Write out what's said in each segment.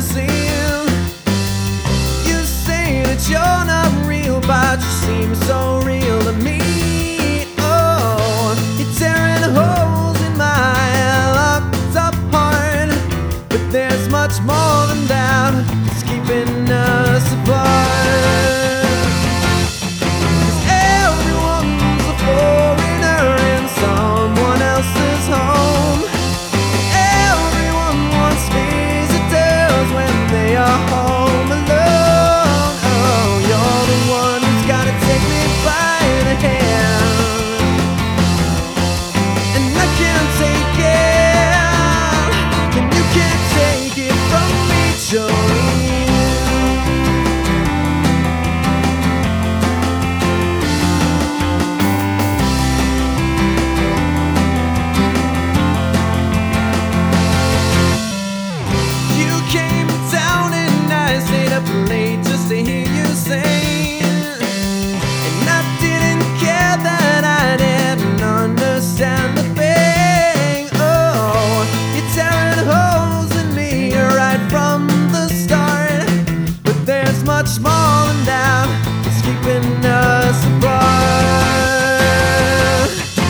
magazine. You say that you're not real, but you seem so real to me. Oh, you're tearing holes in my locked up heart, but there's much more than that that's keeping us apart. 'Cause everyone's a foreigner in someone else's home. Everyone wants visitors when they are home alone. Oh, you're the one who's gotta take me by the hand, and I can't take it, and you can't take it from me, Jolene. You came down and I stayed up late just to hear you sing, and I didn't care that I didn't understand the thing. Oh, you're tearing holes in me right from the start, but there's much more than that that's keeping us apart.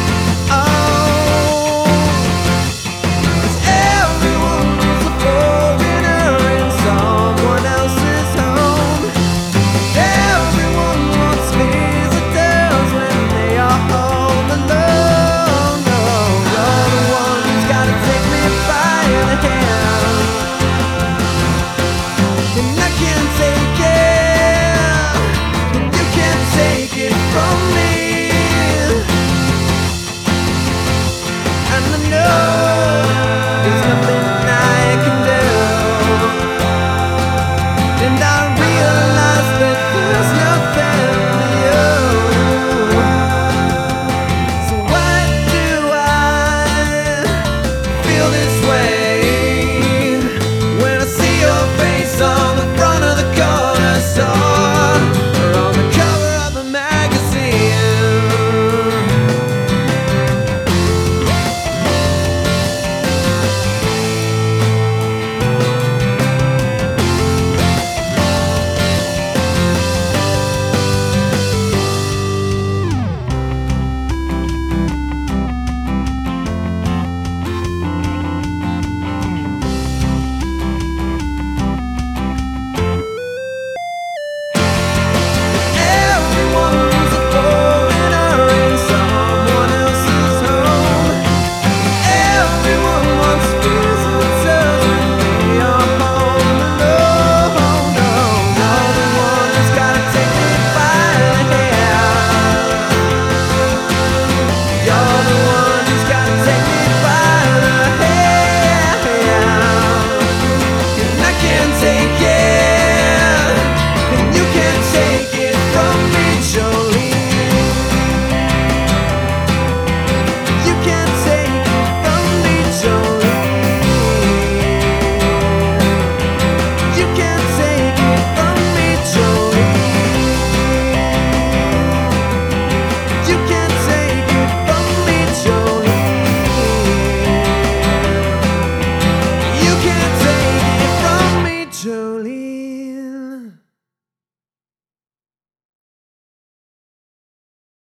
Oh, 'cause everyone's a foreigner in someone else's home. Everyone wants visitors when they are home alone. Oh, you're the one who's gotta take me by the hand, and I can't take it, and you can't take it from me. And I know there's nothing I can do, and I realize that there's nothing to you. So why do I feel this way when I see your face on the front of the corner store or on the cover of the magazine? Everyone's a foreigner in someone else's home. Everyone wants visitors when they are home alone. No, you're the one who's gotta take me by the hand. You're the one who's gotta take me by the hand, and I can't take it, and you can't take it from me, Jolene. You can't take it from me, Jolene. You can't take it from me, Jolene. You can't take it from me, Jolene. You can't take it from me, Jolene.